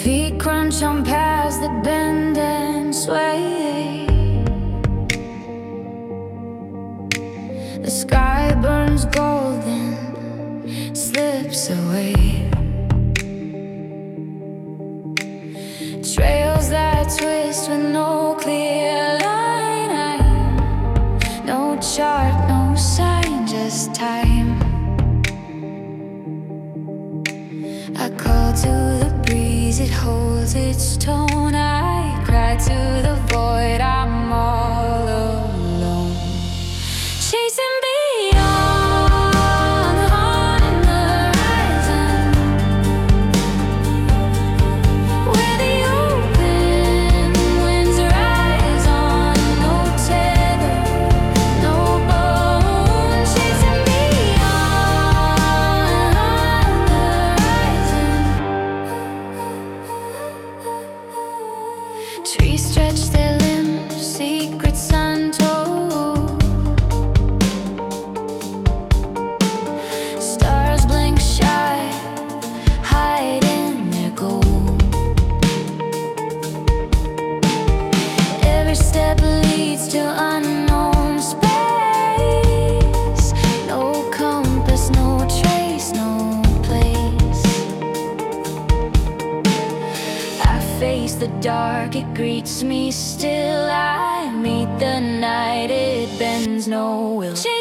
Feet crunch on paths that bend and sway. The sky burns golden, slips away. Trails that twist with no clear line. No chart, no sign, just time. I call to the breeze, it holds its tone. I cry to the void, I'm all alone. Chasing beyond on the horizon, where the open winds rise on. No tether, no bone. Chasing beyond on the horizon. Trees stretch their limbs, secrets untold. Stars blink shy, hide in their gold. Every step leads to unknown space. No compass, no trace, no place. I face the dark, it greets me still. I meet the night, it bends no will.